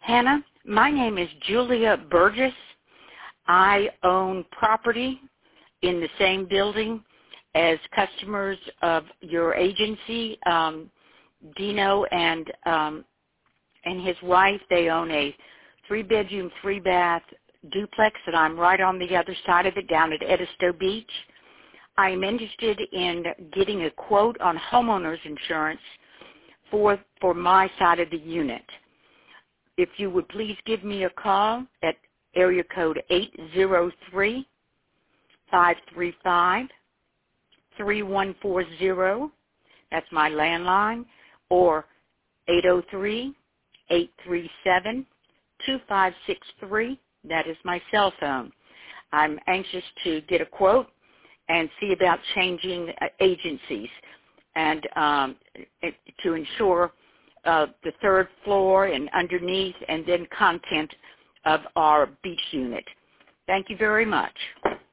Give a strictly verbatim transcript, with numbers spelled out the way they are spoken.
Hannah, my name is Julia Burgess. I own property in the same building as customers of your agency. Um, Dino and um, and his wife, they own a three-bedroom, three-bath duplex, and I'm right on the other side of it down at Edisto Beach. I am interested in getting a quote on homeowners insurance for for my side of the unit. If you would please give me a call at area code eight zero three, five three five, three one four zero, that's my landline, or eight zero three, eight three seven, two five six three, that is my cell phone. I'm anxious to get a quote and see about changing uh, agencies and um, to ensure uh, the third floor and underneath and then content of our beach unit. Thank you very much.